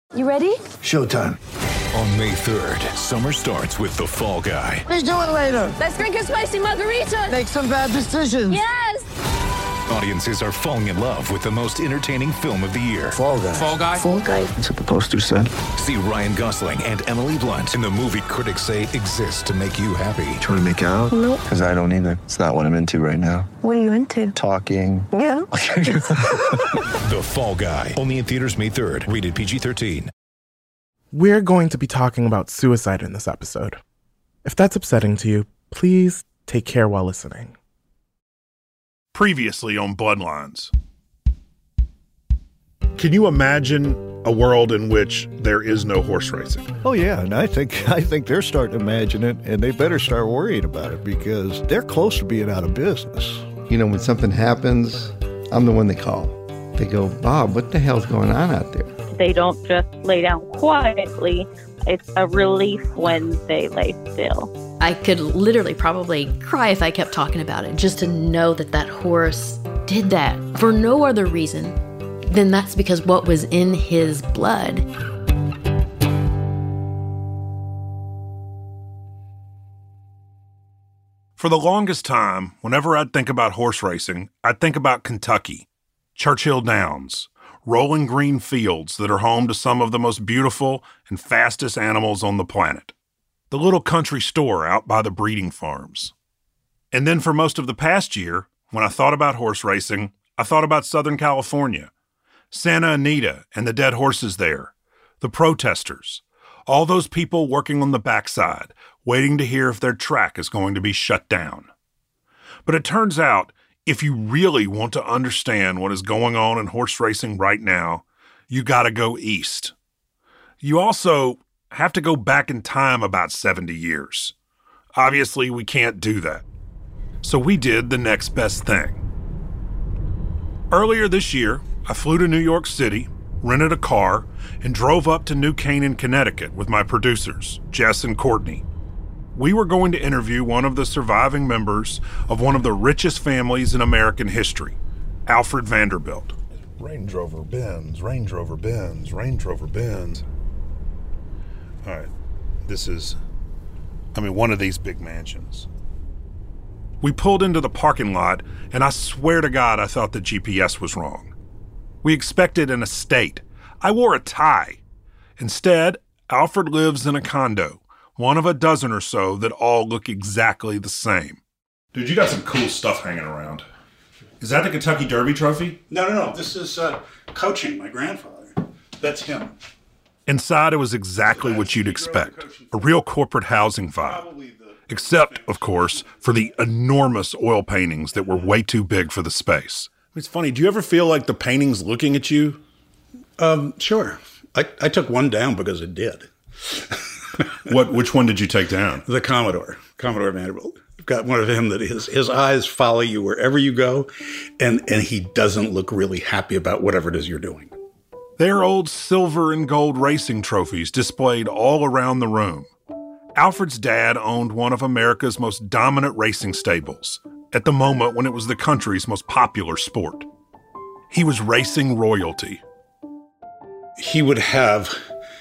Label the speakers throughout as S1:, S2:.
S1: You ready?
S2: Showtime.
S3: On May 3rd, summer starts with The Fall Guy.
S2: Let's do it later.
S1: Let's drink a spicy margarita.
S2: Make some bad decisions.
S1: Yes!
S3: Audiences are falling in love with the most entertaining film of the year.
S2: Fall Guy.
S3: Fall Guy?
S1: Fall Guy.
S2: That's what the poster said.
S3: See Ryan Gosling and Emily Blunt in the movie critics say exists to make you happy.
S2: Trying to make it out?
S1: Nope.
S2: Because I don't either. It's not what I'm into right now.
S1: What are you into?
S2: Talking.
S1: Yeah.
S3: The Fall Guy. Only in theaters May 3rd. Rated PG-13.
S4: We're going to be talking about suicide in this episode. If that's upsetting to you, please take care while listening.
S5: Previously on Bloodlines. Can you imagine a world in which there is no horse racing?
S6: Oh yeah, and I think they're starting to imagine it, and they better start worrying about it because they're close to being out of business.
S7: You know, when something happens, I'm the one they call. They go, Bob, what the hell's going on out there?
S8: They don't just lay down quietly. It's a relief when they lay still.
S9: I could literally probably cry if I kept talking about it, just to know that that horse did that for no other reason than that's because what was in his blood.
S5: For the longest time, whenever I'd think about horse racing, I'd think about Kentucky, Churchill Downs, rolling green fields that are home to some of the most beautiful and fastest animals on the planet. The little country store out by the breeding farms. And then for most of the past year, when I thought about horse racing, I thought about Southern California, Santa Anita and the dead horses there, the protesters, all those people working on the backside, waiting to hear if their track is going to be shut down. But it turns out, if you really want to understand what is going on in horse racing right now, you gotta go east. You also have to go back in time about 70 years. Obviously, we can't do that. So we did the next best thing. Earlier this year, I flew to New York City, rented a car, and drove up to New Canaan, Connecticut with my producers, Jess and Courtney. We were going to interview one of the surviving members of one of the richest families in American history, Alfred Vanderbilt. Range Rover Benz, Range Rover Benz, Range Rover Benz. All right, this is, one of these big mansions. We pulled into the parking lot, and I swear to God I thought the GPS was wrong. We expected an estate. I wore a tie. Instead, Alfred lives in a condo, one of a dozen or so that all look exactly the same. Dude, you got some cool stuff hanging around. Is that the Kentucky Derby trophy?
S10: No. This is coaching, my grandfather. That's him.
S5: Inside, it was exactly what you'd expect. A real corporate housing vibe. Except, of course, for the enormous oil paintings that were way too big for the space. It's funny, do you ever feel like the painting's looking at you?
S10: Sure. I took one down because it did.
S5: Which one did you take down?
S10: The Commodore Vanderbilt. I've got one of him that his eyes follow you wherever you go, and he doesn't look really happy about whatever it is you're doing.
S5: They're old silver and gold racing trophies displayed all around the room. Alfred's dad owned one of America's most dominant racing stables, at the moment when it was the country's most popular sport. He was racing royalty.
S10: He would have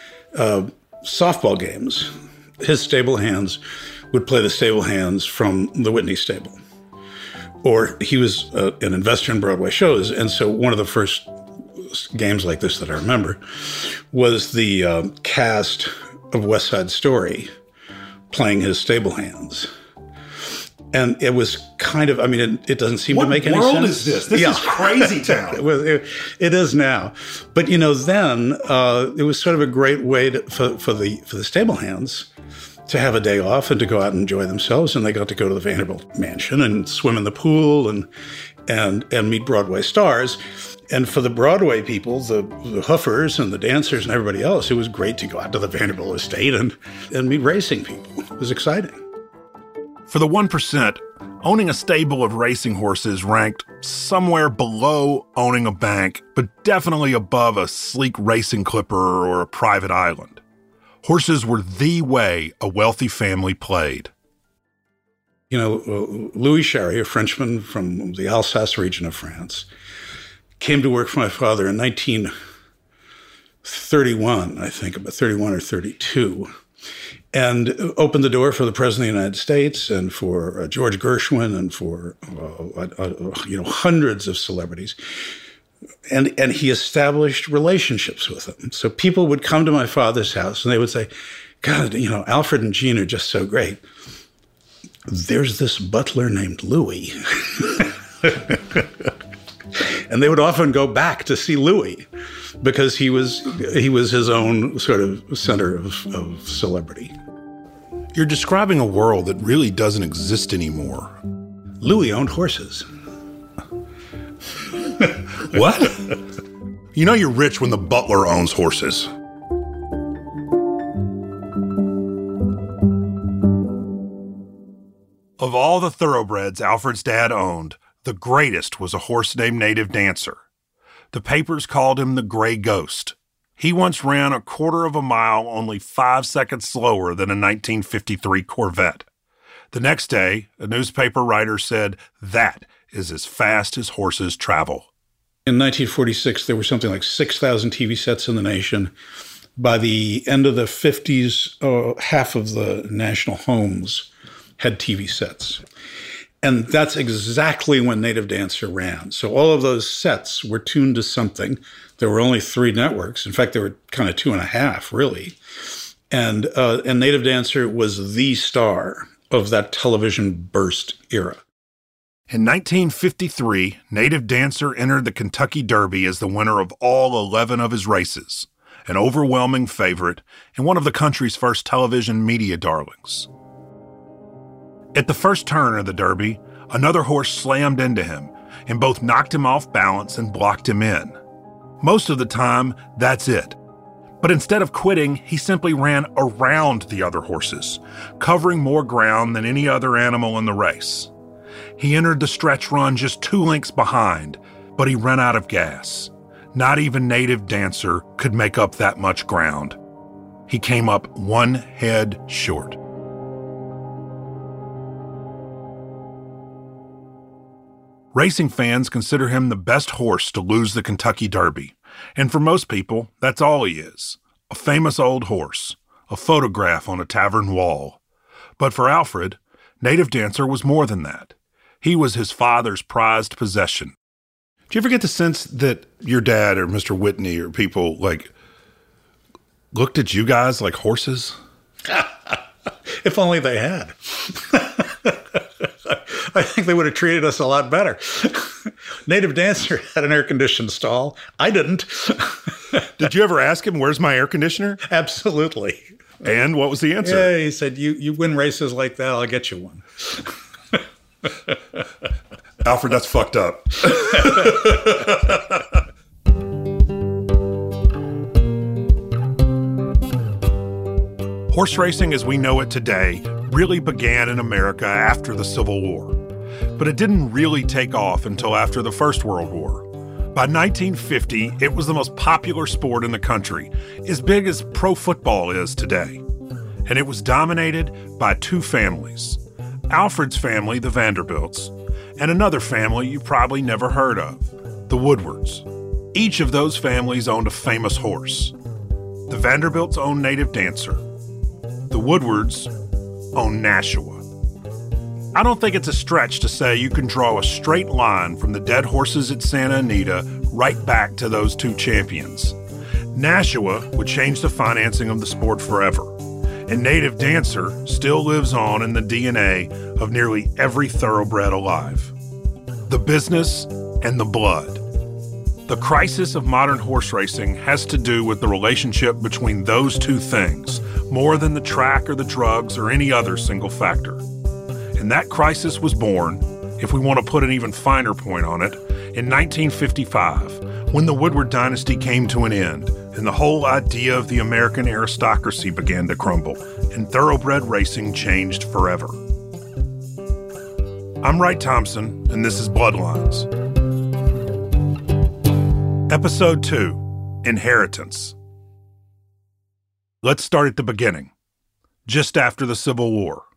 S10: softball games. His stable hands would play the stable hands from the Whitney stable. Or he was an investor in Broadway shows, and so one of the first games like this that I remember was the cast of West Side Story playing his stable hands. And it was kind of, it doesn't seem to make any sense.
S5: What world is this? This is crazy town.
S10: It is now. But, then it was sort of a great way for the stable hands to have a day off and to go out and enjoy themselves. And they got to go to the Vanderbilt mansion and swim in the pool and meet Broadway stars. And for the Broadway people, the hoofers and the dancers and everybody else, it was great to go out to the Vanderbilt estate and meet racing people. It was exciting.
S5: For the 1%, owning a stable of racing horses ranked somewhere below owning a bank, but definitely above a sleek racing clipper or a private island. Horses were the way a wealthy family played.
S10: Louis Charry, a Frenchman from the Alsace region of France, came to work for my father in 19 31, I think, about 31 or 32, and opened the door for the President of the United States and for George Gershwin and for hundreds of celebrities. And he established relationships with them. So people would come to my father's house and they would say, God, Alfred and Jean are just so great. There's this butler named Louis. And they would often go back to see Louis because he was his own sort of center of celebrity.
S5: You're describing a world that really doesn't exist anymore.
S10: Louis owned horses.
S5: What? You know you're rich when the butler owns horses. Of all the thoroughbreds Alfred's dad owned, the greatest was a horse named Native Dancer. The papers called him the Gray Ghost. He once ran a quarter of a mile only 5 seconds slower than a 1953 Corvette. The next day, a newspaper writer said that is as fast as horses travel.
S10: In 1946, there were something like 6,000 TV sets in the nation. By the end of the 50s, half of the national homes had TV sets. And that's exactly when Native Dancer ran. So all of those sets were tuned to something. There were only 3 networks. In fact, there were kind of 2.5, really. And Native Dancer was the star of that television burst era.
S5: In 1953, Native Dancer entered the Kentucky Derby as the winner of all 11 of his races, an overwhelming favorite and one of the country's first television media darlings. At the first turn of the Derby, another horse slammed into him and both knocked him off balance and blocked him in. Most of the time, that's it. But instead of quitting, he simply ran around the other horses, covering more ground than any other animal in the race. He entered the stretch run just 2 lengths behind, but he ran out of gas. Not even Native Dancer could make up that much ground. He came up 1 head short. Racing fans consider him the best horse to lose the Kentucky Derby. And for most people, that's all he is. A famous old horse, a photograph on a tavern wall. But for Alfred, Native Dancer was more than that. He was his father's prized possession. Do you ever get the sense that your dad or Mr. Whitney or people, looked at you guys like horses?
S10: If only they had. I think they would have treated us a lot better. Native Dancer had an air-conditioned stall. I didn't.
S5: Did you ever ask him, where's my air conditioner?
S10: Absolutely.
S5: And what was the answer?
S10: Yeah, he said, you win races like that, I'll get you one.
S5: Alfred, that's fucked up. Horse racing as we know it today really began in America after the Civil War. But it didn't really take off until after the First World War. By 1950, it was the most popular sport in the country, as big as pro football is today. And it was dominated by 2 families. Alfred's family, the Vanderbilts, and another family you probably never heard of, the Woodwards. Each of those families owned a famous horse. The Vanderbilts owned Native Dancer. The Woodwards owned Nashua. I don't think it's a stretch to say you can draw a straight line from the dead horses at Santa Anita right back to those 2 champions. Nashua would change the financing of the sport forever, and Native Dancer still lives on in the DNA of nearly every thoroughbred alive. The business and the blood. The crisis of modern horse racing has to do with the relationship between those 2 things, more than the track or the drugs or any other single factor. And that crisis was born, if we want to put an even finer point on it, in 1955, when the Woodward dynasty came to an end, and the whole idea of the American aristocracy began to crumble, and thoroughbred racing changed forever. I'm Wright Thompson, and this is Bloodlines. Episode 2, Inheritance. Let's start at the beginning, just after the Civil War.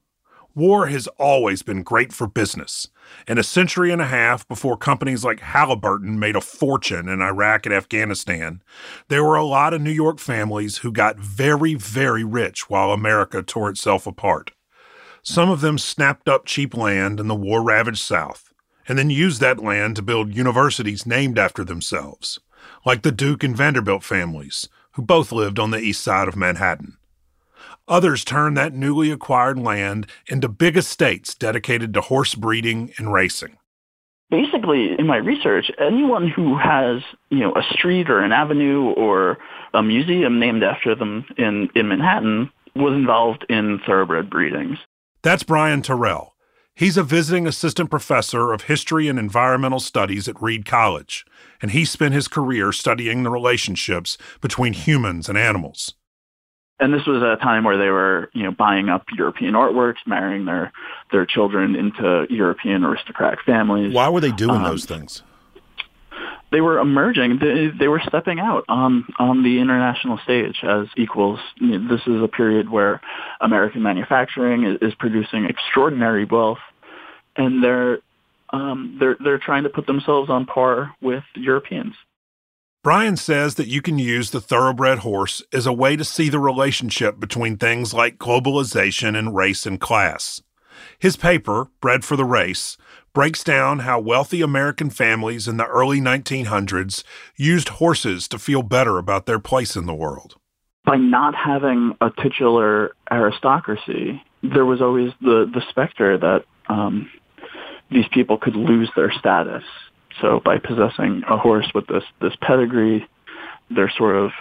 S5: War has always been great for business, and a century and a half before companies like Halliburton made a fortune in Iraq and Afghanistan, there were a lot of New York families who got very, very rich while America tore itself apart. Some of them snapped up cheap land in the war-ravaged South, and then used that land to build universities named after themselves, like the Duke and Vanderbilt families, who both lived on the east side of Manhattan. Others turned that newly acquired land into big estates dedicated to horse breeding and racing.
S11: Basically, in my research, anyone who has, a street or an avenue or a museum named after them in Manhattan was involved in thoroughbred breedings.
S5: That's Brian Terrell. He's a visiting assistant professor of history and environmental studies at Reed College, and he spent his career studying the relationships between humans and animals.
S11: And this was a time where they were, buying up European artworks, marrying their children into European aristocratic families.
S10: Why were they doing those things?
S11: They were emerging. They were stepping out on the international stage as equals. This is a period where American manufacturing is producing extraordinary wealth, and they're trying to put themselves on par with Europeans.
S5: Brian says that you can use the thoroughbred horse as a way to see the relationship between things like globalization and race and class. His paper, Bred for the Race, breaks down how wealthy American families in the early 1900s used horses to feel better about their place in the world.
S11: By not having a titular aristocracy, there was always the specter that these people could lose their status. So by possessing a horse with this pedigree, they're sort of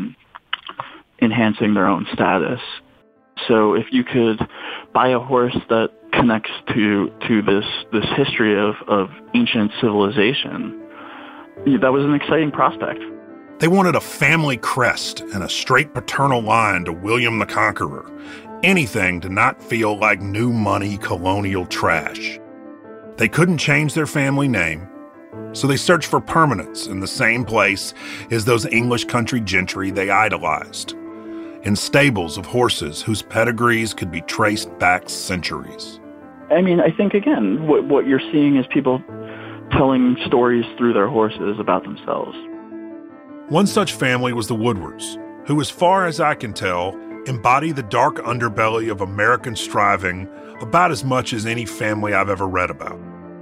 S11: enhancing their own status. So if you could buy a horse that connects to this history of ancient civilization, that was an exciting prospect.
S5: They wanted a family crest and a straight paternal line to William the Conqueror. Anything to not feel like new money colonial trash. They couldn't change their family name, so they searched for permanence in the same place as those English country gentry they idolized, in stables of horses whose pedigrees could be traced back centuries.
S11: I think, again, what you're seeing is people telling stories through their horses about themselves.
S5: One such family was the Woodwards, who, as far as I can tell, embody the dark underbelly of American striving about as much as any family I've ever read about.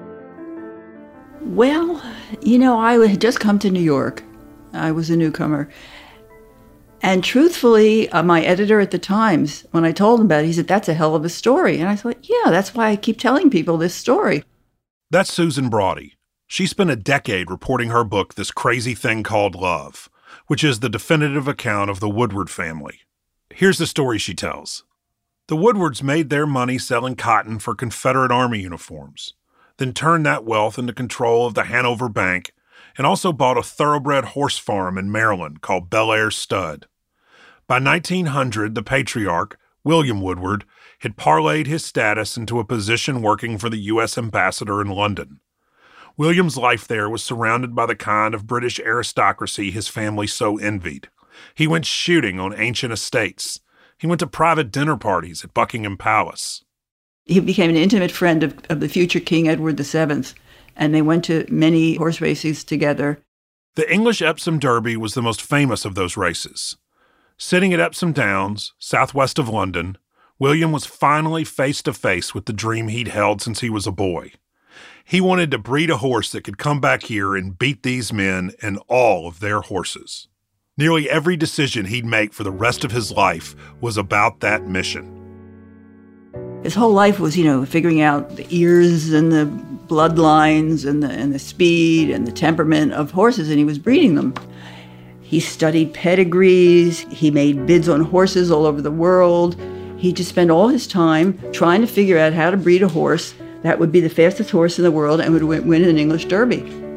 S12: Well, I had just come to New York. I was a newcomer. And truthfully, my editor at the Times, when I told him about it, he said, "That's a hell of a story." And I thought, yeah, that's why I keep telling people this story.
S5: That's Susan Braude. She spent a decade reporting her book, This Crazy Thing Called Love, which is the definitive account of the Woodward family. Here's the story she tells. The Woodwards made their money selling cotton for Confederate Army uniforms, then turned that wealth into control of the Hanover Bank, and also bought a thoroughbred horse farm in Maryland called Bel-Air Stud. By 1900, the patriarch, William Woodward, had parlayed his status into a position working for the U.S. ambassador in London. William's life there was surrounded by the kind of British aristocracy his family so envied. He went shooting on ancient estates. He went to private dinner parties at Buckingham Palace.
S12: He became an intimate friend of the future King Edward VII, and they went to many horse races together.
S5: The English Epsom Derby was the most famous of those races. Sitting at Epsom Downs, southwest of London, William was finally face-to-face with the dream he'd held since he was a boy. He wanted to breed a horse that could come back here and beat these men and all of their horses. Nearly every decision he'd make for the rest of his life was about that mission.
S12: His whole life was, figuring out the ears and the bloodlines and the speed and the temperament of horses, and he was breeding them. He studied pedigrees. He made bids on horses all over the world. He just spent all his time trying to figure out how to breed a horse that would be the fastest horse in the world and would win an English Derby.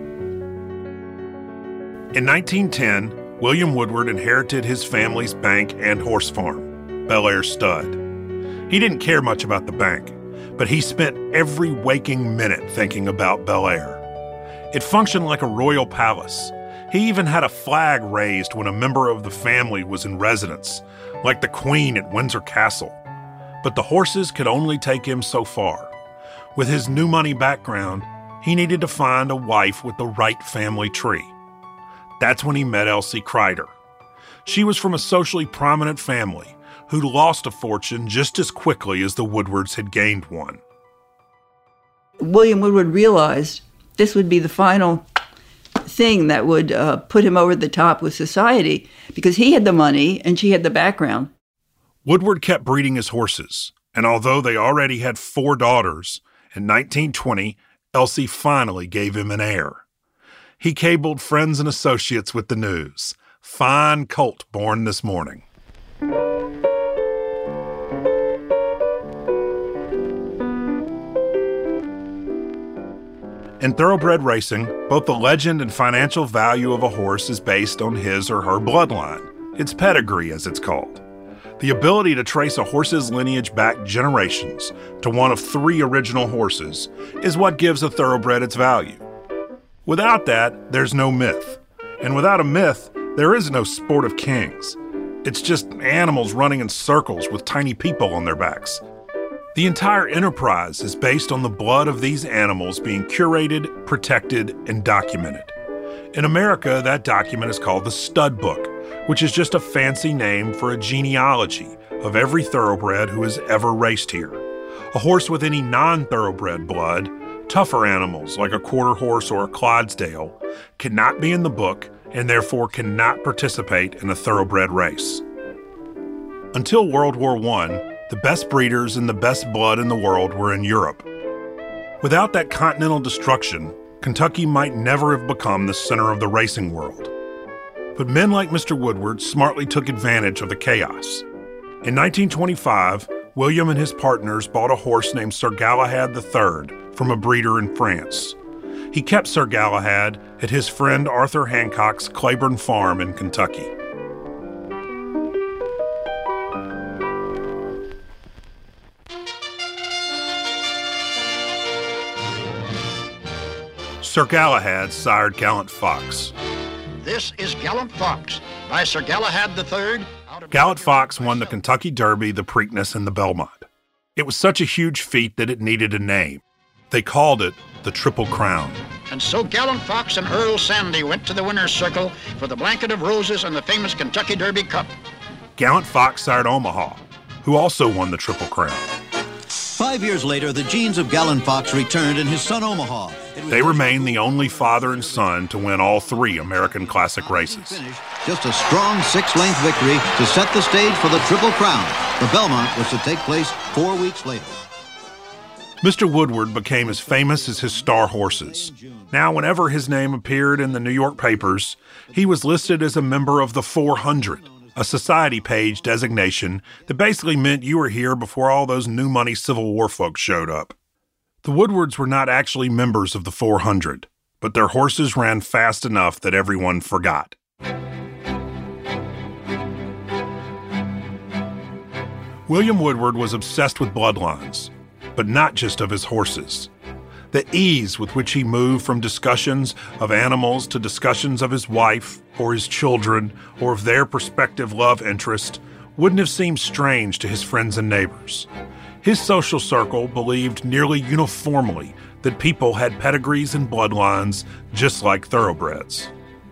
S5: In 1910, William Woodward inherited his family's bank and horse farm, Bel-Air Stud. He didn't care much about the bank, but he spent every waking minute thinking about Bel-Air. It functioned like a royal palace. He even had a flag raised when a member of the family was in residence, like the Queen at Windsor Castle. But the horses could only take him so far. With his new money background, he needed to find a wife with the right family tree. That's when he met Elsie Kreider. She was from a socially prominent family who lost a fortune just as quickly as the Woodwards had gained one.
S12: William Woodward realized this would be the final thing that would put him over the top with society, because he had the money and she had the background.
S5: Woodward kept breeding his horses, and although they already had 4 daughters, in 1920, Elsie finally gave him an heir. He cabled friends and associates with the news. Fine colt born this morning. In thoroughbred racing, both the legend and financial value of a horse is based on his or her bloodline, its pedigree as it's called. The ability to trace a horse's lineage back generations to one of 3 original horses is what gives a thoroughbred its value. Without that, there's no myth. And without a myth, there is no sport of kings. It's just animals running in circles with tiny people on their backs. The entire enterprise is based on the blood of these animals being curated, protected, and documented. In America, that document is called the stud book, which is just a fancy name for a genealogy of every thoroughbred who has ever raced here. A horse with any non-thoroughbred blood, tougher animals like a quarter horse or a Clydesdale, cannot be in the book and therefore cannot participate in a thoroughbred race. Until World War I, the best breeders and the best blood in the world were in Europe. Without that continental destruction, Kentucky might never have become the center of the racing world. But men like Mr. Woodward smartly took advantage of the chaos. In 1925, William and his partners bought a horse named Sir Galahad III from a breeder in France. He kept Sir Galahad at his friend Arthur Hancock's Claiborne Farm in Kentucky. Sir Galahad sired Gallant Fox.
S13: This is Gallant Fox by Sir Galahad III.
S5: Gallant Fox won the Kentucky Derby, the Preakness, and the Belmont. It was such a huge feat that it needed a name. They called it the Triple Crown.
S13: And so Gallant Fox and Earl Sandy went to the winner's circle for the blanket of roses and the famous Kentucky Derby Cup.
S5: Gallant Fox sired Omaha, who also won the Triple Crown.
S14: 5 years later, the genes of Gallant Fox returned in his son Omaha.
S5: They remain the only father and son to win all 3 American Classic races.
S14: Just a strong 6-length victory to set the stage for the Triple Crown. The Belmont was to take place 4 weeks later.
S5: Mr. Woodward became as famous as his star horses. Now, whenever his name appeared in the New York papers, he was listed as a member of the 400, a society page designation that basically meant you were here before all those new money Civil War folks showed up. The Woodwards were not actually members of the 400, but their horses ran fast enough that everyone forgot. William Woodward was obsessed with bloodlines, but not just of his horses. The ease with which he moved from discussions of animals to discussions of his wife or his children or of their prospective love interest wouldn't have seemed strange to his friends and neighbors. His social circle believed nearly uniformly that people had pedigrees and bloodlines just like thoroughbreds.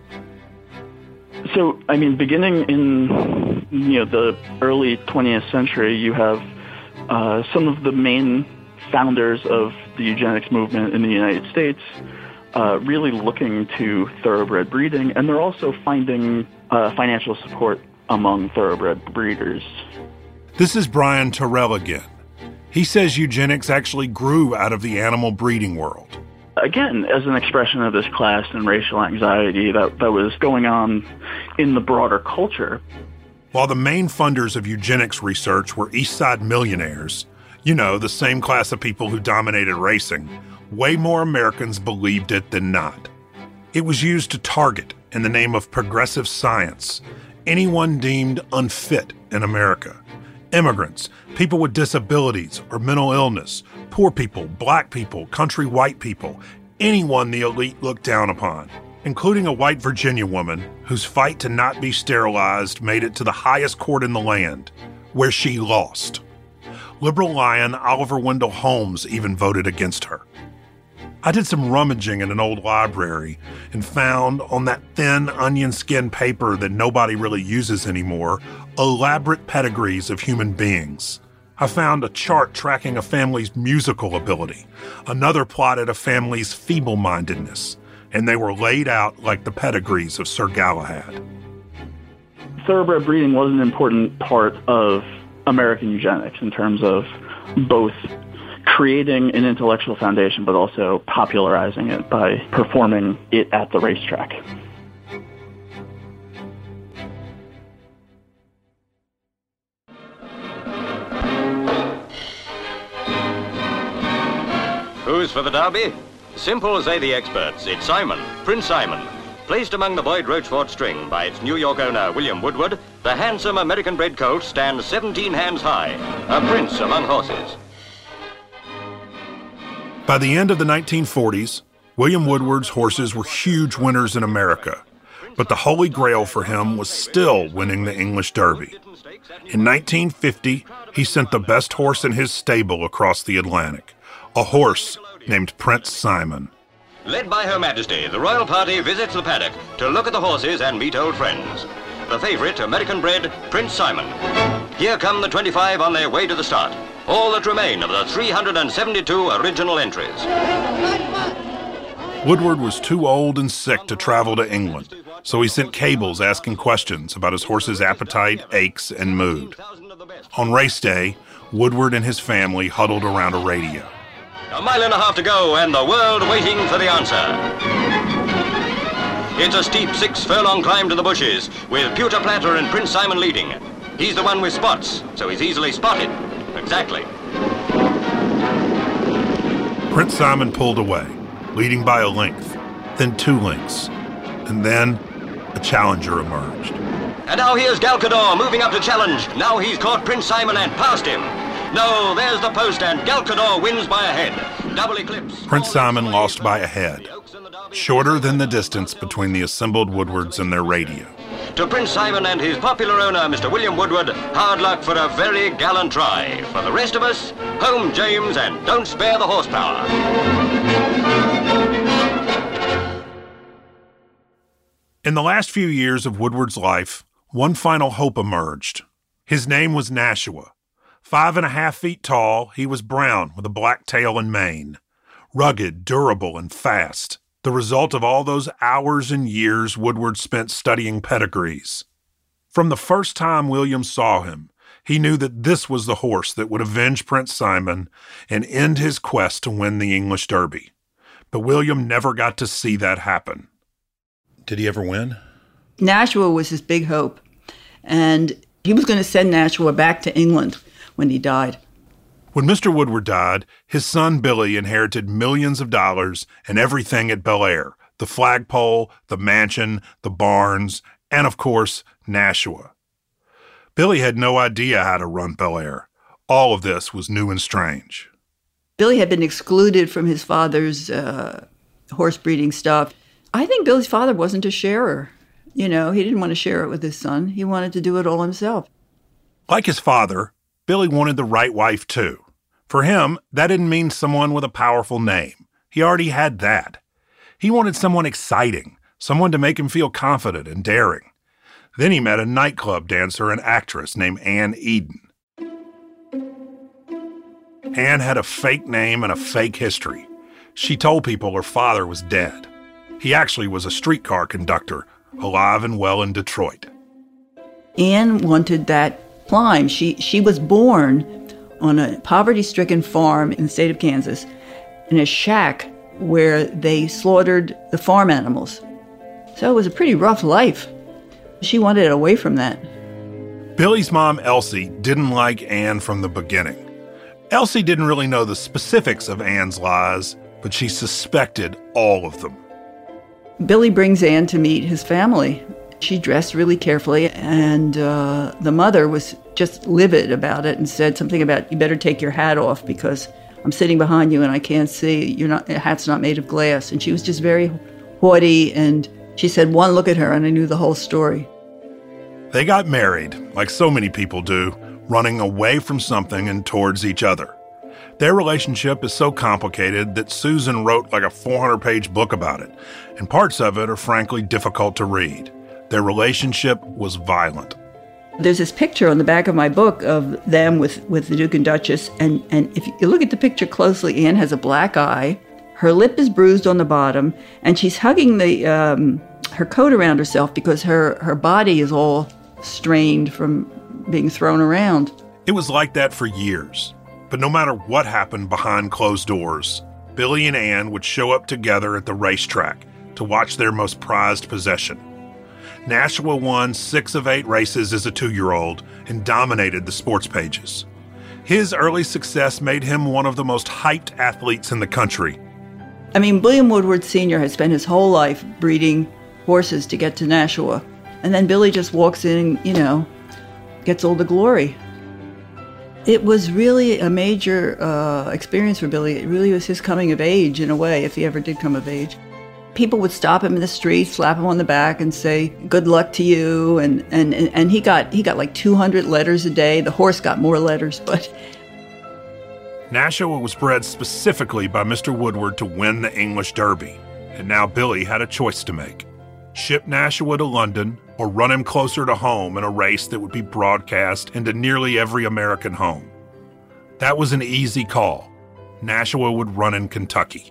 S11: So, beginning in the early 20th century, you have some of the main founders of the eugenics movement in the United States really looking to thoroughbred breeding, and they're also finding financial support among thoroughbred breeders.
S5: This is Brian Terrell again. He says eugenics actually grew out of the animal breeding world.
S11: Again, as an expression of this class and racial anxiety that was going on in the broader culture.
S5: While the main funders of eugenics research were East Side millionaires, the same class of people who dominated racing, way more Americans believed it than not. It was used to target, in the name of progressive science, anyone deemed unfit in America. Immigrants, people with disabilities or mental illness, poor people, black people, country white people, anyone the elite looked down upon, including a white Virginia woman whose fight to not be sterilized made it to the highest court in the land, where she lost. Liberal lion Oliver Wendell Holmes even voted against her. I did some rummaging in an old library and found on that thin onion skin paper that nobody really uses anymore, elaborate pedigrees of human beings. I found a chart tracking a family's musical ability. Another plotted a family's feeble-mindedness, and they were laid out like the pedigrees of Sir Galahad.
S11: Thoroughbred breeding was an important part of American eugenics in terms of both creating an intellectual foundation, but also popularizing it by performing it at the racetrack.
S15: Who's for the Derby? Simple, say the experts. It's Simon, Prince Simon. Placed among the Boyd Rochefort string by its New York owner, William Woodward, the handsome American-bred colt stands 17 hands high, a prince among horses.
S5: By the end of the 1940s, William Woodward's horses were huge winners in America, but the holy grail for him was still winning the English Derby. In 1950, he sent the best horse in his stable across the Atlantic, a horse named Prince Simon.
S15: Led by Her Majesty, the royal party visits the paddock to look at the horses and meet old friends. The favorite, American-bred Prince Simon. Here come the 25 on their way to the start. All that remain of the 372 original entries.
S5: Woodward was too old and sick to travel to England, so he sent cables asking questions about his horse's appetite, aches, and mood. On race day, Woodward and his family huddled around a radio.
S15: A mile and a half to go, and the world waiting for the answer. It's a steep 6-furlong climb to the bushes, with Pewter Platter and Prince Simon leading. He's the one with spots, so he's easily spotted. Exactly.
S5: Prince Simon pulled away, leading by a length, then 2 lengths, and then a challenger emerged.
S15: And now here's Galcador moving up to challenge. Now he's caught Prince Simon and passed him. No, there's the post, and Galcador wins by a head. Double eclipse.
S5: Prince Simon lost by a head, shorter than the distance between the assembled Woodwards and their radio.
S15: To Prince Simon and his popular owner, Mr. William Woodward, hard luck for a very gallant try. For the rest of us, home James, and don't spare the horsepower.
S5: In the last few years of Woodward's life, one final hope emerged. His name was Nashua. 5.5 feet tall, he was brown with a black tail and mane. Rugged, durable, and fast. The result of all those hours and years Woodward spent studying pedigrees. From the first time William saw him, he knew that this was the horse that would avenge Prince Simon and end his quest to win the English Derby. But William never got to see that happen. Did he ever win?
S12: Nashua was his big hope, and he was going to send Nashua back to England when he died.
S5: When Mr. Woodward died, his son Billy inherited millions of dollars and everything at Bel Air, the flagpole, the mansion, the barns, and of course, Nashua. Billy had no idea how to run Bel Air. All of this was new and strange.
S12: Billy had been excluded from his father's horse breeding stuff. I think Billy's father wasn't a sharer. You know, he didn't want to share it with his son. He wanted to do it all himself.
S5: Like his father, Billy wanted the right wife, too. For him, that didn't mean someone with a powerful name. He already had that. He wanted someone exciting, someone to make him feel confident and daring. Then he met a nightclub dancer and actress named Anne Eden. Anne had a fake name and a fake history. She told people her father was dead. He actually was a streetcar conductor, alive and well in Detroit.
S12: Anne wanted that climb. She was born on a poverty-stricken farm in the state of Kansas, in a shack where they slaughtered the farm animals. So it was a pretty rough life. She wanted away from that.
S5: Billy's mom, Elsie, didn't like Anne from the beginning. Elsie didn't really know the specifics of Anne's lies, but she suspected all of them.
S12: Billy brings Anne to meet his family. She dressed really carefully, and the mother was just livid about it and said something about, you better take your hat off because I'm sitting behind you and I can't see. Your hat's not made of glass. And she was just very haughty, and she said one look at her and I knew the whole story.
S5: They got married, like so many people do, running away from something and towards each other. Their relationship is so complicated that Susan wrote like a 400-page book about it, and parts of it are frankly difficult to read. Their relationship was violent.
S12: There's this picture on the back of my book of them with the Duke and Duchess, and if you look at the picture closely, Anne has a black eye, her lip is bruised on the bottom, and she's hugging her coat around herself because her body is all strained from being thrown around.
S5: It was like that for years. But no matter what happened behind closed doors, Billy and Anne would show up together at the racetrack to watch their most prized possession. Nashua won 6 of 8 races as a 2-year-old and dominated the sports pages. His early success made him one of the most hyped athletes in the country.
S12: I mean, William Woodward Sr. had spent his whole life breeding horses to get to Nashua. And then Billy just walks in and, gets all the glory. It was really a major experience for Billy. It really was his coming of age, in a way, if he ever did come of age. People would stop him in the street, slap him on the back, and say, "Good luck to you." And he got like 200 letters a day. The horse got more letters, but...
S5: Nashua was bred specifically by Mr. Woodward to win the English Derby, and now Billy had a choice to make. Ship Nashua to London, or run him closer to home in a race that would be broadcast into nearly every American home. That was an easy call. Nashua would run in Kentucky.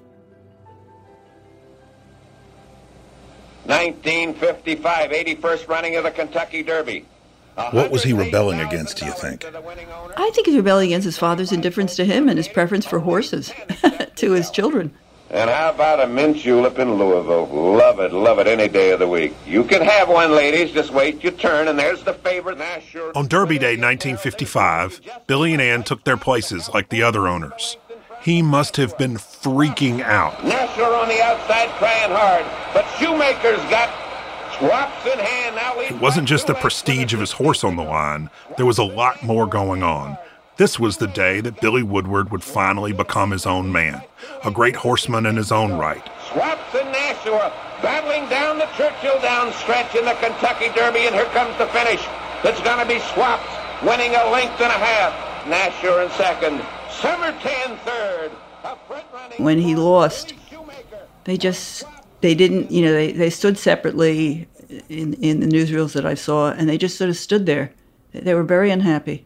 S16: 1955, 81st running of the Kentucky Derby.
S10: What was he rebelling against, do you think?
S12: I think he's rebelling against his father's indifference to him and his preference for horses, to his children.
S16: And how about a mint julep in Louisville? Love it any day of the week. You can have one, ladies. Just wait your turn, and there's the favorite.
S5: On Derby Day 1955, Billy and Anne took their places like the other owners. He must have been freaking out.
S16: Nashua on the outside trying hard, but Shoemaker's got swaps in hand. Now
S5: it wasn't just the prestige of his horse on the line. There was a lot more going on. This was the day that Billy Woodward would finally become his own man, a great horseman in his own right.
S16: Swaps and Nashua battling down the Churchill Downs stretch in the Kentucky Derby, and here comes the finish. It's going to be Swaps winning a length and a half. Nashua in second, Somerton third.
S12: When he lost, they didn't, they stood separately in the newsreels that I saw, and they just sort of stood there. They were very unhappy.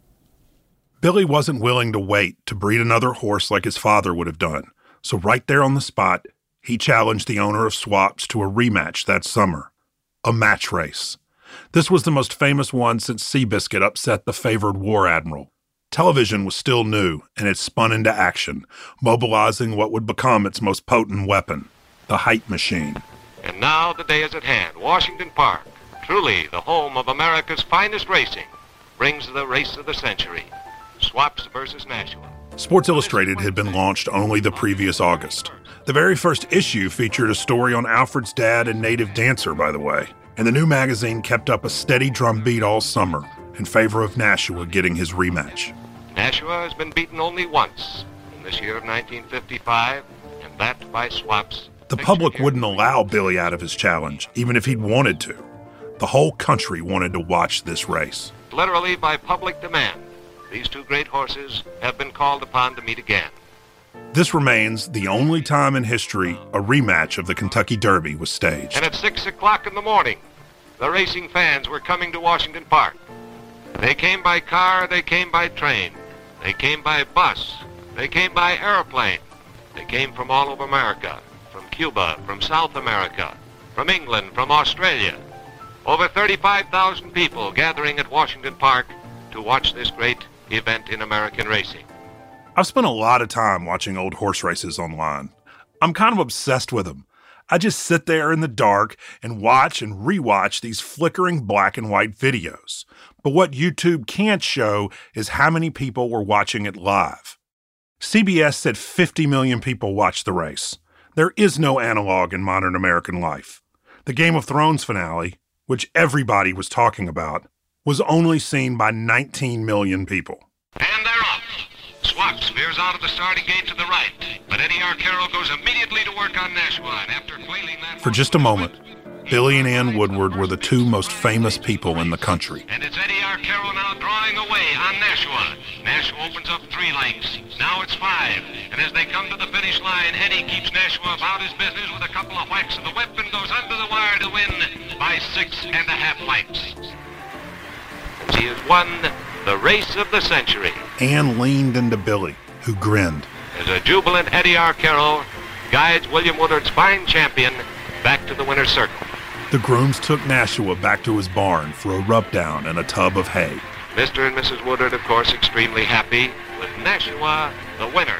S5: Billy wasn't willing to wait to breed another horse like his father would have done. So right there on the spot, he challenged the owner of Swaps to a rematch that summer. A match race. This was the most famous one since Seabiscuit upset the favored war admiral. Television was still new, and it spun into action, mobilizing what would become its most potent weapon, the hype machine.
S17: And now the day is at hand. Washington Park, truly the home of America's finest racing, brings the race of the century. Swaps versus Nashua.
S5: Sports Illustrated had been launched only the previous August. The very first issue featured a story on Alfred's dad and native dancer, by the way. And the new magazine kept up a steady drumbeat all summer in favor of Nashua getting his rematch.
S17: Nashua has been beaten only once, in this year of 1955, and that by Swaps.
S5: The public wouldn't allow Billy out of his challenge, even if he'd wanted to. The whole country wanted to watch this race.
S17: Literally by public demand, these two great horses have been called upon to meet again.
S5: This remains the only time in history a rematch of the Kentucky Derby was staged.
S17: And at 6 o'clock in the morning, the racing fans were coming to Washington Park. They came by car, they came by train, they came by bus, they came by airplane. They came from all over America, from Cuba, from South America, from England, from Australia. Over 35,000 people gathering at Washington Park to watch this great event in American racing.
S5: I've spent a lot of time watching old horse races online. I'm kind of obsessed with them. I just sit there in the dark and watch and rewatch these flickering black and white videos. But what YouTube can't show is how many people were watching it live. CBS said 50 million people watched the race. There is no analog in modern American life. The Game of Thrones finale, which everybody was talking about, was only seen by 19 million people.
S17: And they're off. Swaps veers out of the starting gate to the right, but Eddie Arcaro goes immediately to work on Nashua, and after flailing that...
S5: For just a moment, Billy and Ann Woodward were the two most famous people in the country.
S17: And it's Eddie R. Carroll now drawing away on Nashua. Nashua opens up 3 lengths. Now it's 5. And as they come to the finish line, Eddie keeps Nashua about his business with a couple of whacks, and the weapon goes under the wire to win by 6.5 lengths. She has won the race of the century.
S5: Ann leaned into Billy, who grinned.
S17: As a jubilant Eddie R. Carroll guides William Woodward's fine champion back to the winner's circle.
S5: The grooms took Nashua back to his barn for a rub-down and a tub of hay.
S17: Mr. and Mrs. Woodward, of course, extremely happy with Nashua, the winner.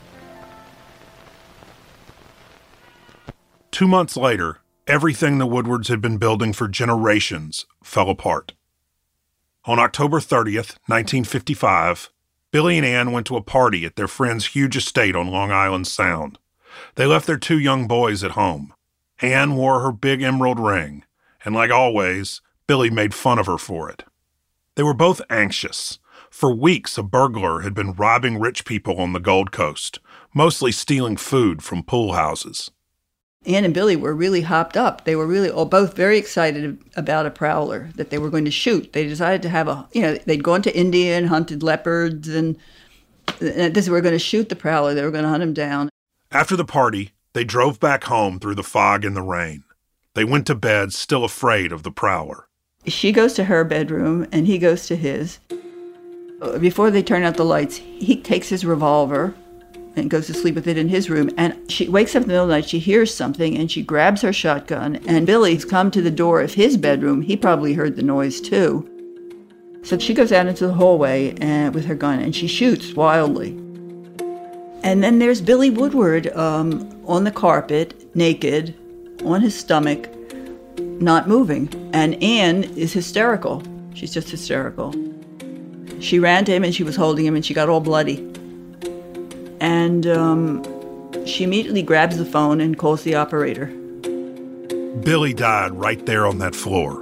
S5: 2 months later, everything the Woodwards had been building for generations fell apart. On October 30th, 1955, Billy and Ann went to a party at their friend's huge estate on Long Island Sound. They left their 2 young boys at home. Ann wore her big emerald ring, and like always, Billy made fun of her for it. They were both anxious. For weeks, a burglar had been robbing rich people on the Gold Coast, mostly stealing food from pool houses.
S12: Ann and Billy were really hopped up. They were really both very excited about a prowler that they were going to shoot. They decided to have they'd gone to India and hunted leopards, and they were going to shoot the prowler. They were going to hunt him down.
S5: After the party, they drove back home through the fog and the rain. They went to bed still afraid of the prowler.
S12: She goes to her bedroom, and he goes to his. Before they turn out the lights, he takes his revolver and goes to sleep with it in his room. And she wakes up in the middle of the night, she hears something, and she grabs her shotgun. And Billy's come to the door of his bedroom. He probably heard the noise, too. So she goes out into the hallway with her gun, and she shoots wildly. And then there's Billy Woodward on the carpet, naked, on his stomach, not moving. And Ann is hysterical. She's just hysterical. She ran to him, and she was holding him, and she got all bloody. And she immediately grabs the phone and calls the operator.
S5: Billy died right there on that floor.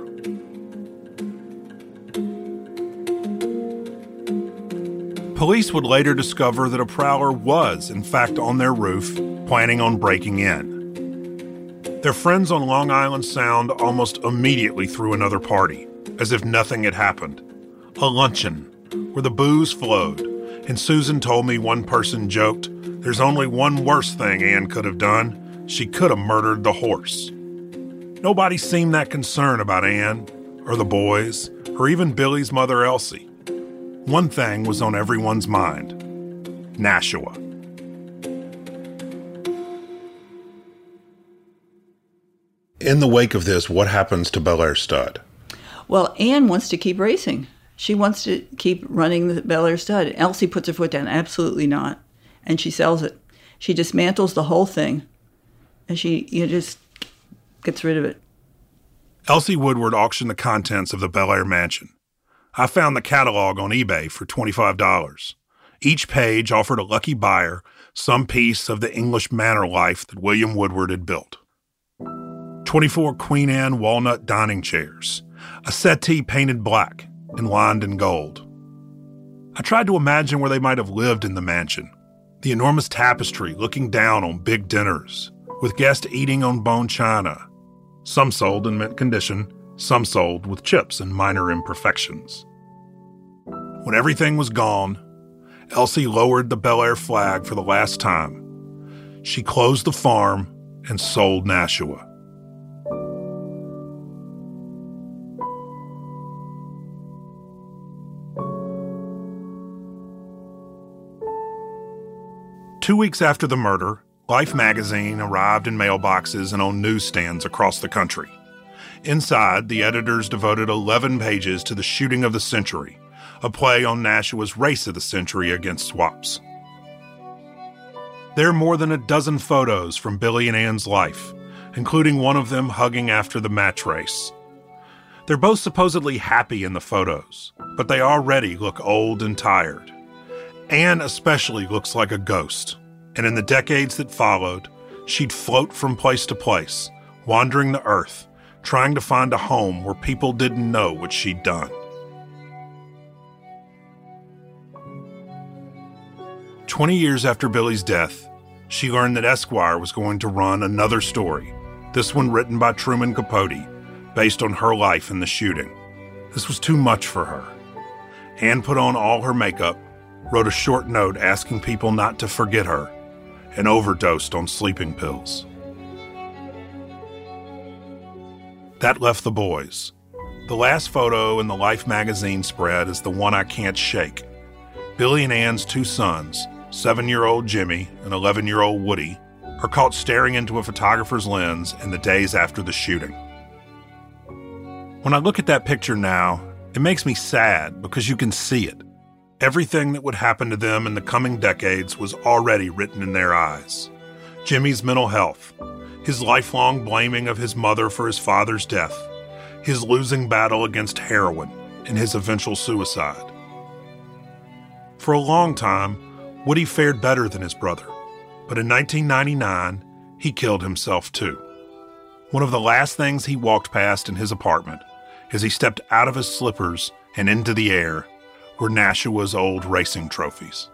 S5: Police would later discover that a prowler was, in fact, on their roof, planning on breaking in. Their friends on Long Island Sound almost immediately threw another party, as if nothing had happened. A luncheon, where the booze flowed, and Susan told me one person joked, "There's only one worse thing Ann could have done. She could have murdered the horse." Nobody seemed that concerned about Ann, or the boys, or even Billy's mother Elsie. One thing was on everyone's mind: Nashua. In the wake of this, what happens to Bel Air Stud?
S12: Well, Ann wants to keep racing. She wants to keep running the Bel Air Stud. Elsie puts her foot down. Absolutely not. And she sells it. She dismantles the whole thing. And she just gets rid of it.
S5: Elsie Woodward auctioned the contents of the Bel Air mansion. I found the catalog on eBay for $25. Each page offered a lucky buyer some piece of the English manor life that William Woodward had built. 24 Queen Anne walnut dining chairs, a settee painted black and lined in gold. I tried to imagine where they might have lived in the mansion. The enormous tapestry looking down on big dinners, with guests eating on bone china. Some sold in mint condition, some sold with chips and minor imperfections. When everything was gone, Elsie lowered the Bel Air flag for the last time. She closed the farm and sold Nashua. Two weeks after the murder, Life magazine arrived in mailboxes and on newsstands across the country. Inside, the editors devoted 11 pages to the shooting of the century, a play on Nashua's race of the century against swaps. There are more than a dozen photos from Billy and Ann's life, including one of them hugging after the match race. They're both supposedly happy in the photos, but they already look old and tired. Ann especially looks like a ghost, and in the decades that followed, she'd float from place to place, wandering the earth, trying to find a home where people didn't know what she'd done. 20 years after Billy's death, she learned that Esquire was going to run another story, this one written by Truman Capote, based on her life in the shooting. This was too much for her. Anne put on all her makeup, wrote a short note asking people not to forget her, and overdosed on sleeping pills. That left the boys. The last photo in the Life magazine spread is the one I can't shake. Billy and Anne's two sons, 7-year-old Jimmy and 11-year-old Woody, are caught staring into a photographer's lens in the days after the shooting. When I look at that picture now, it makes me sad because you can see it. Everything that would happen to them in the coming decades was already written in their eyes. Jimmy's mental health, his lifelong blaming of his mother for his father's death, his losing battle against heroin, and his eventual suicide. For a long time, Woody fared better than his brother, but in 1999, he killed himself too. One of the last things he walked past in his apartment as he stepped out of his slippers and into the air were Nashua's old racing trophies.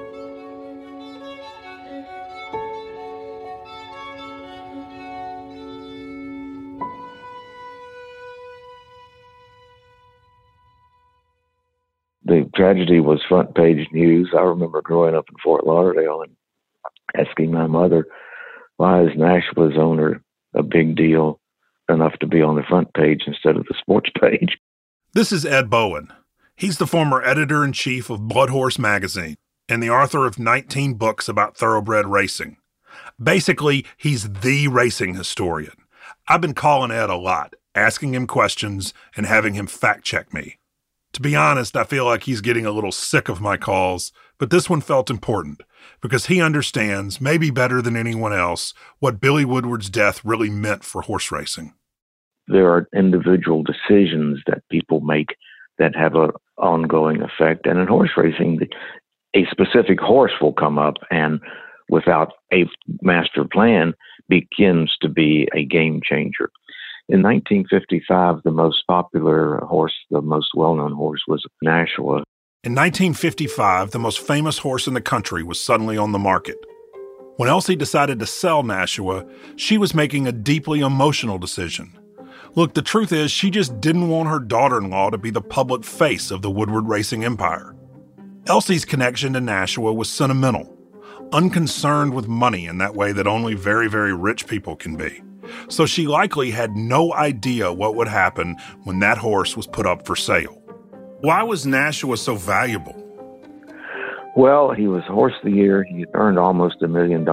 S18: The tragedy was front page news. I remember growing up in Fort Lauderdale and asking my mother, why is Nashua's owner a big deal enough to be on the front page instead of the sports page?
S5: This is Ed Bowen. He's the former editor-in-chief of Blood Horse magazine and the author of 19 books about thoroughbred racing. Basically, he's the racing historian. I've been calling Ed a lot, asking him questions and having him fact-check me. To be honest, I feel like he's getting a little sick of my calls, but this one felt important because he understands, maybe better than anyone else, what Billy Woodward's death really meant for horse racing.
S18: There are individual decisions that people make that have an ongoing effect. And in horse racing, a specific horse will come up and without a master plan begins to be a game changer. In 1955, the most popular horse, the most well-known horse was Nashua.
S5: In 1955, the most famous horse in the country was suddenly on the market. When Elsie decided to sell Nashua, she was making a deeply emotional decision. Look, the truth is, she just didn't want her daughter-in-law to be the public face of the Woodward racing empire. Elsie's connection to Nashua was sentimental, unconcerned with money in that way that only very, very rich people can be. So she likely had no idea what would happen when that horse was put up for sale. Why was Nashua so valuable?
S18: Well, he was Horse of the Year. He earned almost $1 million.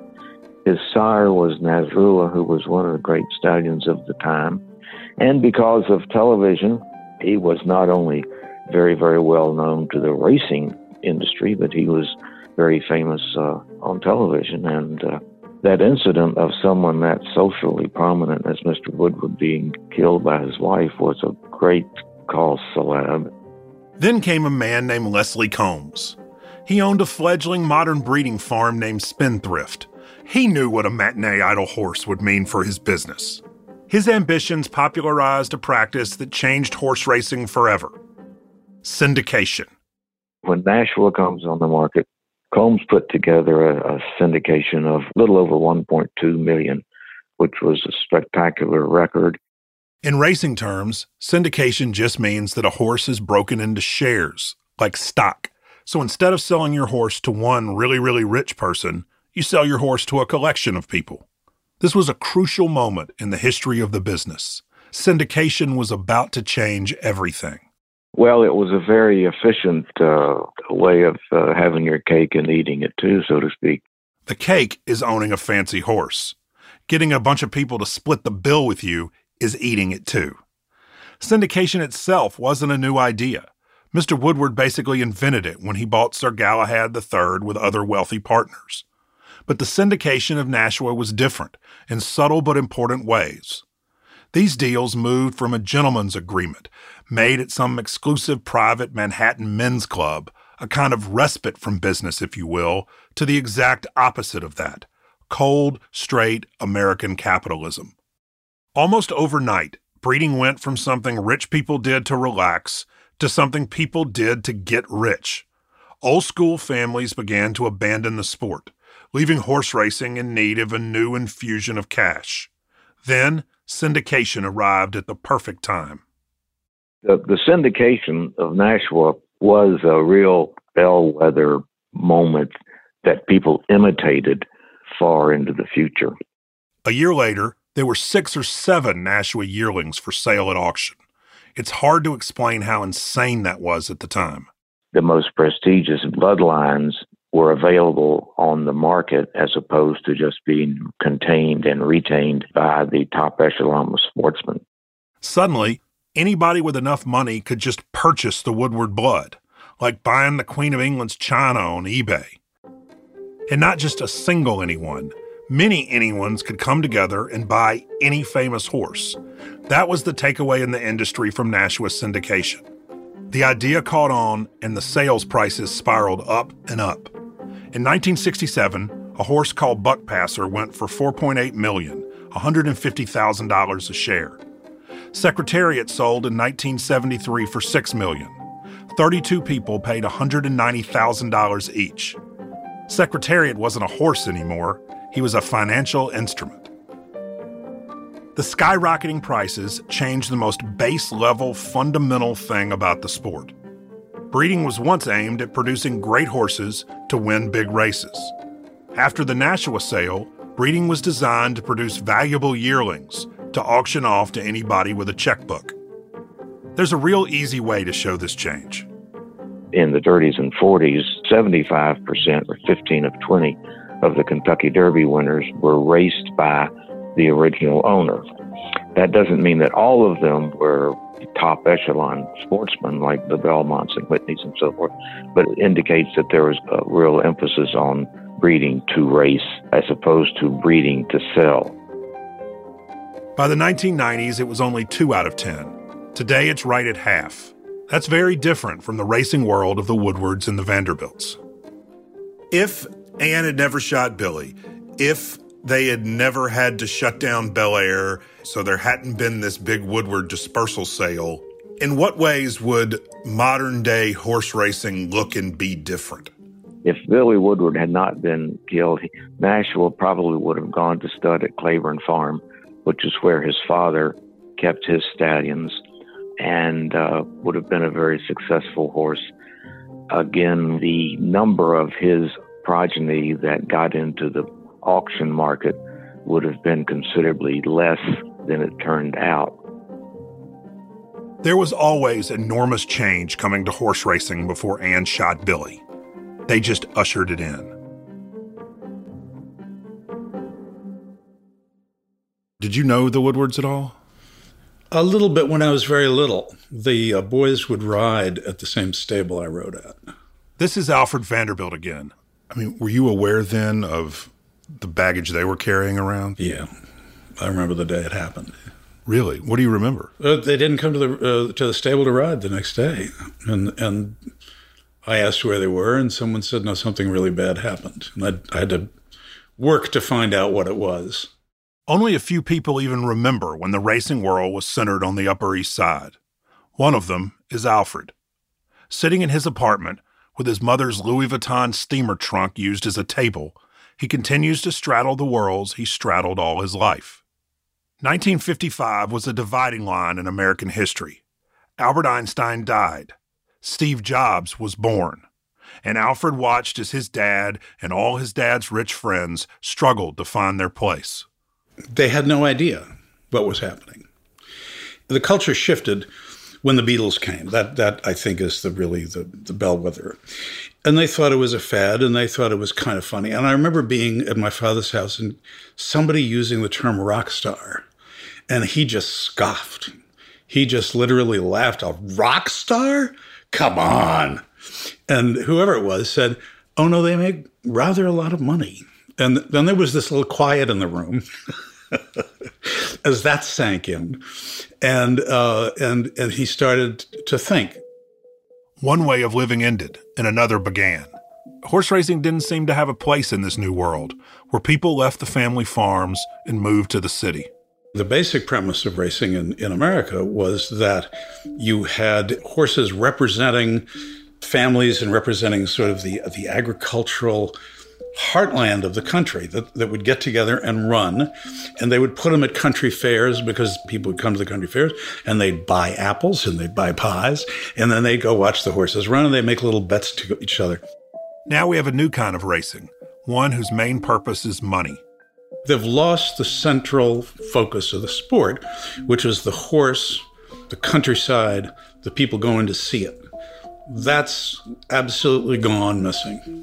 S18: His sire was Nasrullah, who was one of the great stallions of the time. And because of television, he was not only very, very well known to the racing industry, but he was very famous on television. And that incident of someone that socially prominent as Mr. Woodward being killed by his wife was a great cause célèbre.
S5: Then came a man named Leslie Combs. He owned a fledgling modern breeding farm named Spendthrift. He knew what a matinee idle horse would mean for his business. His ambitions popularized a practice that changed horse racing forever: syndication.
S18: When Nashua comes on the market, Combs put together a syndication of a little over 1.2 million, which was a spectacular record.
S5: In racing terms, syndication just means that a horse is broken into shares, like stock. So instead of selling your horse to one really, really rich person, you sell your horse to a collection of people. This was a crucial moment in the history of the business. Syndication was about to change everything.
S18: Well, it was a very efficient way of having your cake and eating it too, so to speak.
S5: The cake is owning a fancy horse. Getting a bunch of people to split the bill with you is eating it too. Syndication itself wasn't a new idea. Mr. Woodward basically invented it when he bought Sir Galahad III with other wealthy partners. But the syndication of Nashua was different in subtle but important ways. These deals moved from a gentleman's agreement, made at some exclusive private Manhattan men's club, a kind of respite from business, if you will, to the exact opposite of that: cold, straight American capitalism. Almost overnight, breeding went from something rich people did to relax to something people did to get rich. Old-school families began to abandon the sport, leaving horse racing in need of a new infusion of cash. Then, syndication arrived at the perfect time.
S18: The syndication of Nashua was a real bellwether moment that people imitated far into the future.
S5: A year later, there were 6 or 7 Nashua yearlings for sale at auction. It's hard to explain how insane that was at the time.
S18: The most prestigious bloodlines were available on the market as opposed to just being contained and retained by the top echelon of sportsmen.
S5: Suddenly, anybody with enough money could just purchase the Woodward blood, like buying the Queen of England's china on eBay. And not just a single anyone. Many anyones could come together and buy any famous horse. That was the takeaway in the industry from Nashua syndication. The idea caught on, and the sales prices spiraled up and up. In 1967, a horse called Buckpasser went for $4.8 million, $150,000 a share. Secretariat sold in 1973 for $6 million. 32 people paid $190,000 each. Secretariat wasn't a horse anymore. He was a financial instrument. The skyrocketing prices changed the most base-level, fundamental thing about the sport. Breeding was once aimed at producing great horses to win big races. After the Nashua sale, breeding was designed to produce valuable yearlings to auction off to anybody with a checkbook. There's a real easy way to show this change.
S18: In the 30s and 40s, 75% or 15 of 20 of the Kentucky Derby winners were raced by the original owner. That doesn't mean that all of them were top echelon sportsmen like the Belmonts and Whitneys and so forth, but it indicates that there was a real emphasis on breeding to race as opposed to breeding to sell.
S5: By the 1990s, it was only 2 out of 10. Today, it's right at half. That's very different from the racing world of the Woodwards and the Vanderbilts. If Ann had never shot Billy, if they had never had to shut down Bel Air, so there hadn't been this big Woodward dispersal sale, in what ways would modern-day horse racing look and be different?
S18: If Billy Woodward had not been killed, Nashua probably would have gone to stud at Claiborne Farm, which is where his father kept his stallions, and would have been a very successful horse. Again, the number of his progeny that got into the auction market would have been considerably less than it turned out.
S5: There was always enormous change coming to horse racing before Ann shot Billy. They just ushered it in. Did you know the Woodwards at all?
S10: A little bit when I was very little. The boys would ride at the same stable I rode at.
S5: This is Alfred Vanderbilt again. I mean, were you aware then of the baggage they were carrying around?
S10: Yeah. I remember the day it happened.
S5: Really? What do you remember?
S10: They didn't come to the stable to ride the next day. And I asked where they were, and someone said, no, something really bad happened. And I had to work to find out what it was.
S5: Only a few people even remember when the racing world was centered on the Upper East Side. One of them is Alfred. Sitting in his apartment with his mother's Louis Vuitton steamer trunk used as a table, he continues to straddle the worlds he straddled all his life. 1955 was a dividing line in American history. Albert Einstein died. Steve Jobs was born. And Alfred watched as his dad and all his dad's rich friends struggled to find their place.
S10: They had no idea what was happening. The culture shifted when the Beatles came. That I think is really the bellwether. And they thought it was a fad, and they thought it was kind of funny. And I remember being at my father's house and somebody using the term rock star, and he just scoffed. He just literally laughed. A rock star? Come on. And whoever it was said, oh, no, they make rather a lot of money. And then there was this little quiet in the room as that sank in. And he started to think.
S5: One way of living ended, and another began. Horse racing didn't seem to have a place in this new world, where people left the family farms and moved to the city.
S10: The basic premise of racing in America was that you had horses representing families and representing sort of the agricultural heartland of the country that would get together and run. And they would put them at country fairs because people would come to the country fairs and they'd buy apples and they'd buy pies. And then they'd go watch the horses run and they'd make little bets to each other.
S5: Now we have a new kind of racing, one whose main purpose is money.
S10: They've lost the central focus of the sport, which is the horse, the countryside, the people going to see it. That's absolutely gone missing.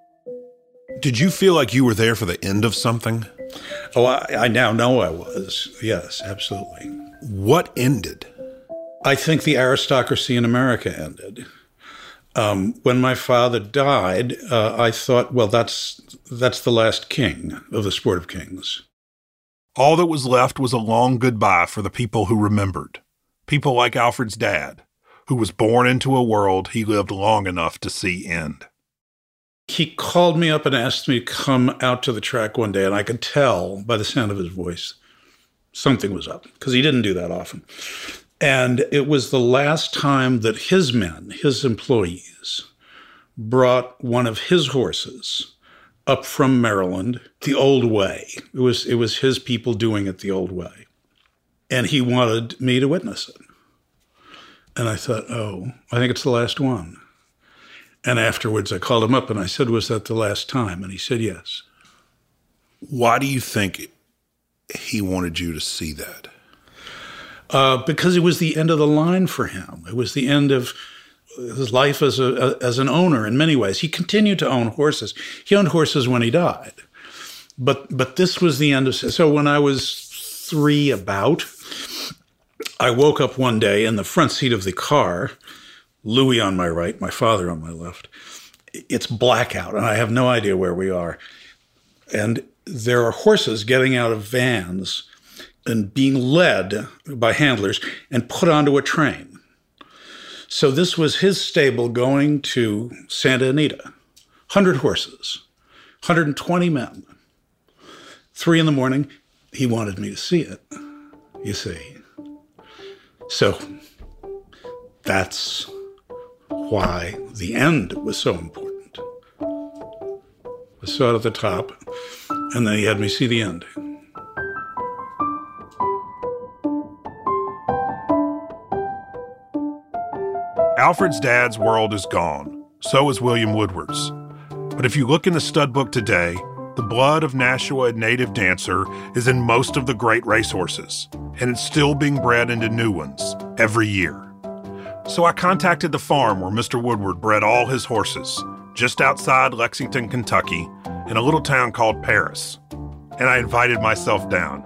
S5: Did you feel like you were there for the end of something?
S10: Oh, I now know I was. Yes, absolutely.
S5: What ended?
S10: I think the aristocracy in America ended. When my father died, I thought, well, that's the last king of the sport of kings.
S5: All that was left was a long goodbye for the people who remembered. People like Alfred's dad, who was born into a world he lived long enough to see end.
S10: He called me up and asked me to come out to the track one day, and I could tell by the sound of his voice something was up, because he didn't do that often. And it was the last time that his men, his employees, brought one of his horses up from Maryland the old way. It was his people doing it the old way. And he wanted me to witness it. And I thought, oh, I think it's the last one. And afterwards, I called him up and I said, was that the last time? And he said, yes.
S5: Why do you think he wanted you to see that?
S10: Because it was the end of the line for him. It was the end of his life as an owner in many ways. He continued to own horses. He owned horses when he died. But this was the end of... So when I was 3 about, I woke up one day in the front seat of the car, Louis on my right, my father on my left. It's blackout, and I have no idea where we are. And there are horses getting out of vans and being led by handlers and put onto a train. So this was his stable going to Santa Anita. 100 horses, 120 men. 3 a.m, he wanted me to see it, you see. So that's why the end was so important. I saw it at the top, and then he had me see the end.
S5: Alfred's dad's world is gone. So is William Woodward's. But if you look in the stud book today, the blood of Nashua native dancer is in most of the great racehorses, and it's still being bred into new ones every year. So I contacted the farm where Mr. Woodward bred all his horses, just outside Lexington, Kentucky, in a little town called Paris, and I invited myself down.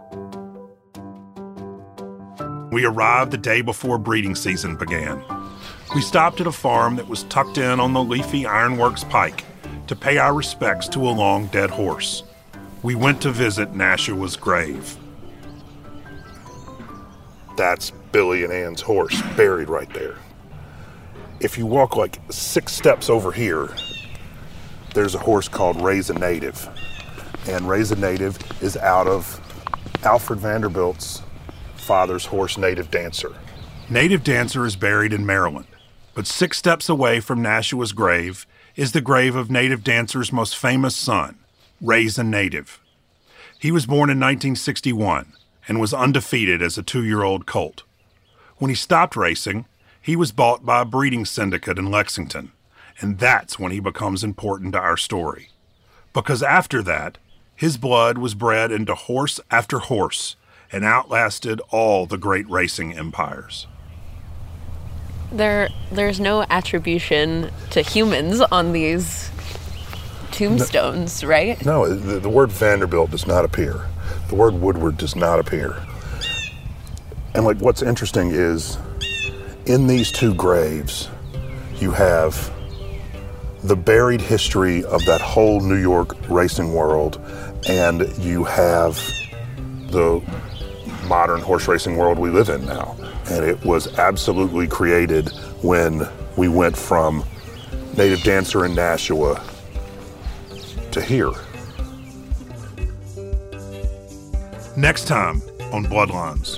S5: We arrived the day before breeding season began. We stopped at a farm that was tucked in on the leafy Ironworks Pike to pay our respects to a long-dead horse. We went to visit Nashua's grave. That's Billy and Ann's horse, buried right there. If you walk like 6 steps over here, there's a horse called Raise a Native. And Raise a Native is out of Alfred Vanderbilt's father's horse, Native Dancer. Native Dancer is buried in Maryland, but 6 steps away from Nashua's grave is the grave of Native Dancer's most famous son, Raise a Native. He was born in 1961 and was undefeated as a 2-year-old colt. When he stopped racing, he was bought by a breeding syndicate in Lexington, and that's when he becomes important to our story. Because after that, his blood was bred into horse after horse and outlasted all the great racing empires.
S19: There's no attribution to humans on these tombstones, right?
S5: No, the word Vanderbilt does not appear. The word Woodward does not appear. And what's interesting is, in these 2 graves, you have the buried history of that whole New York racing world, and you have the modern horse racing world we live in now. And it was absolutely created when we went from Native Dancer in Nashua to here. Next time on Bloodlines.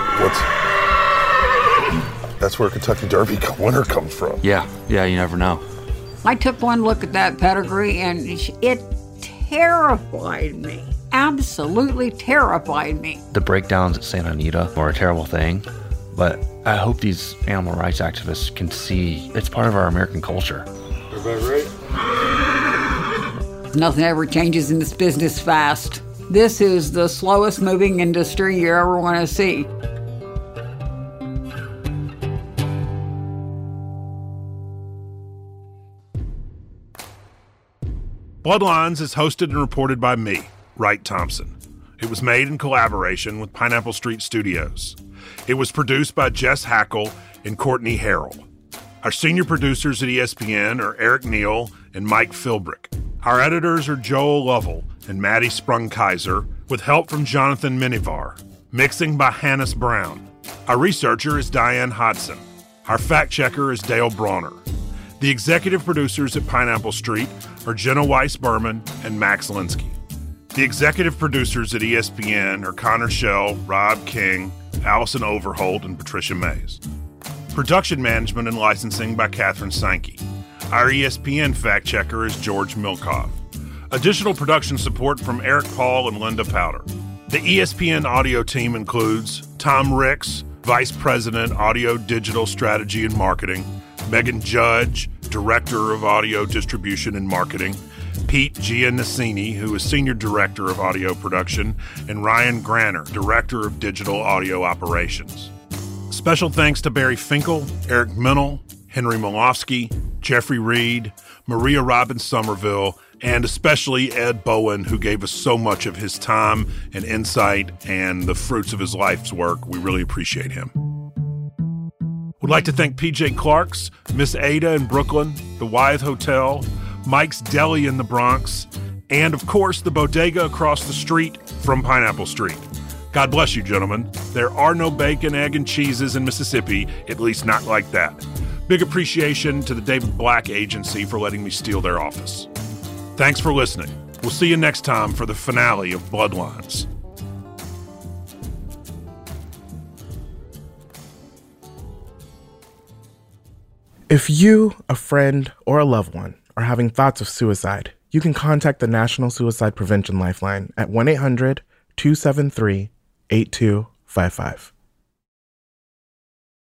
S5: That's where Kentucky Derby winner comes from.
S20: Yeah, you never know.
S21: I took one look at that pedigree, and it
S20: terrified me. Absolutely terrified me.
S21: The breakdowns at Santa Anita were a terrible thing, but I hope these animal rights activists can see it's part of our American culture.
S10: Everybody right?
S20: Nothing ever changes in this business fast. This is the slowest moving industry you ever want to see.
S5: Bloodlines is hosted and reported by me, Wright Thompson. It was made in collaboration with Pineapple Street Studios. It was produced by Jess Hackle and Courtney Harrell. Our senior producers at ESPN are Eric Neal and Mike Philbrick. Our editors are Joel Lovell and Maddie Sprung-Kaiser, with help from Jonathan Minivar. Mixing by Hannes Brown. Our researcher is Diane Hodson. Our fact checker is Dale Brawner. The executive producers at Pineapple Street are Jenna Weiss-Berman and Max Linsky. The executive producers at ESPN are Connor Schell, Rob King, Allison Overholt, and Patricia Mays. Production management and licensing by Catherine Sankey. Our ESPN fact checker is George Milkoff. Additional production support from Eric Paul and Linda Powder. The ESPN audio team includes Tom Ricks, Vice President, Audio Digital Strategy and Marketing, Megan Judge, Director of Audio Distribution and Marketing, Pete Giannassini, who is Senior Director of Audio Production, and Ryan Granner, Director of Digital Audio Operations. Special thanks to Barry Finkel, Eric Mennel, Henry Molofsky, Jeffrey Reed, Maria Robbins Somerville, and especially Ed Bowen, who gave us so much of his time and insight and the fruits of his life's work. We really appreciate him. Would like to thank PJ Clark's, Miss Ada in Brooklyn, the Wythe Hotel, Mike's Deli in the Bronx, and of course the bodega across the street from Pineapple Street. God bless you, gentlemen. There are no bacon, egg, and cheeses in Mississippi, at least not like that. Big appreciation to the David Black Agency for letting me steal their office. Thanks for listening. We'll see you next time for the finale of Bloodlines.
S4: If you, a friend, or a loved one are having thoughts of suicide, you can contact the National Suicide Prevention Lifeline at 1-800-273-8255.